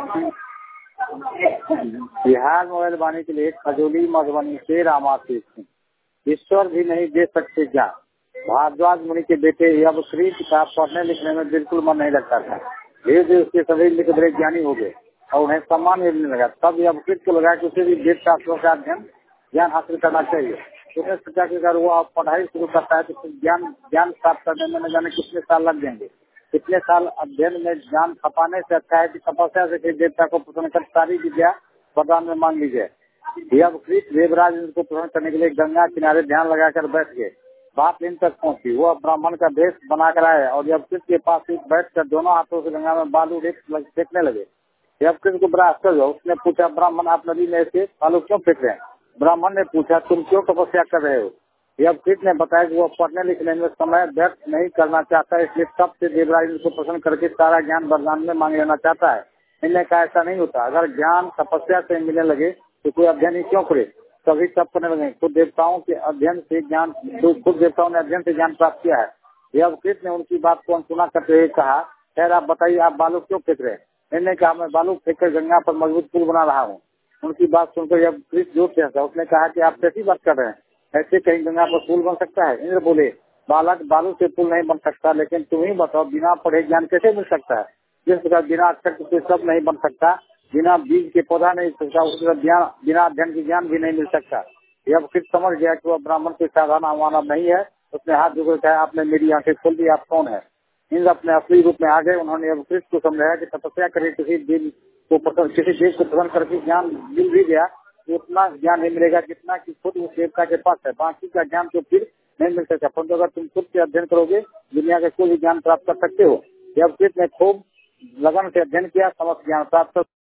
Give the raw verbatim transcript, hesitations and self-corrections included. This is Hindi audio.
बिहार मोबाइल वाणी के लिए खजोली मधुबनी से रामाशीष सिंह। ईश्वर भी नहीं दे सकते ज्ञान। भारद्वाज मुनि के बेटे यवश्री का पढ़ने लिखने में बिल्कुल मन नहीं लगता था। धीरे धीरे उसके सभी लिख बड़े ज्ञानी हो गए और उन्हें सम्मान मिलने लगा। तब यवकृत को लगा कि उसे भी वेद शास्त्रों का अध्ययन ज्ञान हासिल करना चाहिए। उसने सोचा कि अगर वो पढ़ाई शुरू करता है तो ज्ञान ज्ञान प्राप्त करने में न जाने कितने साल लग जाएंगे। कितने साल अध्ययन में ज्ञान खपाने से अच्छा है कि तपस्या से किसी देवता को प्रसन्न कर सारी विद्या वरदान में मांग ली जाए। यवकृत देवराज उनको प्रसन्न करने के लिए गंगा किनारे ध्यान लगाकर बैठ गए। बात इन तक पहुंची। वो ब्राह्मण का भेष बनाकर आए और यवकृत के पास बैठकर दोनों हाथों से गंगा में बालू फेंकने लगे। यवकृत को बड़ा आश्चर्य हुआ। उसने पूछा, ब्राह्मण आप नदी में से बालू क्यों फेंक रहे हैं? ब्राह्मण ने पूछा, तुम क्यों तपस्या कर रहे हो? यवकृत ने बताया कि वो पढ़ने लिखने में समय व्यर्थ नहीं करना चाहता, इसलिए तब से देवराज उनको प्रसन्न करके सारा ज्ञान वरदान में मांग लेना चाहता है। इन्हें कहा ऐसा नहीं होता। अगर ज्ञान तपस्या से मिलने लगे तो कोई अध्ययन ही क्यों करे? सभी तप करने लगे। खुद देवताओं के अध्ययन से ज्ञान खुद देवताओं ने अध्ययन से ज्ञान प्राप्त किया है। यवकृत ने उनकी बात को अनसुना करते हुए कहा, खैर आप बताइए, आप बालू क्यों फेंक रहे हैं? इन्होंने कहा, मैं बालू फेंककर गंगा पर मजबूत पुल बना रहा हूँ। उनकी बात सुनकर यवकृत जोर से हंसा। उसने कहा कि आप कैसी बात कर रहे हैं? ऐसे कहीं गंगा पर पुल बन सकता है? इंद्र बोले, बालक, बालू से पुल नहीं बन सकता, लेकिन तुम ही बताओ, बिना पढ़े ज्ञान कैसे मिल सकता है? जिस प्रकार बिना अक्षर के सब नहीं बन सकता, बिना बीज के पौधा नहीं सकता, उस ज्ञान बिना अध्ययन के ज्ञान भी नहीं मिल सकता। यवकृत समझ गया कि वह ब्राह्मण कोई साधारण मानव नहीं है। उसने हाथ जोड़कर कहा, आपने मेरी आंखें खोल दी, आप कौन है? इंद्र अपने असली रूप में आ गए। उन्होंने यवकृत को समझाया कि तपस्या करके किसी देव को पसंद किसी देव को प्रसन्न करके ज्ञान मिल भी गया तो उतना ज्ञान नहीं मिलेगा जितना कि खुद उस देवता के पास है। बाकी का ज्ञान तो फिर नहीं मिल सकता, परंतु अगर तुम खुद से अध्ययन करोगे दुनिया का कोई भी ज्ञान प्राप्त कर सकते हो। यवकृत ने खूब लगन से अध्ययन किया, समस्त ज्ञान प्राप्त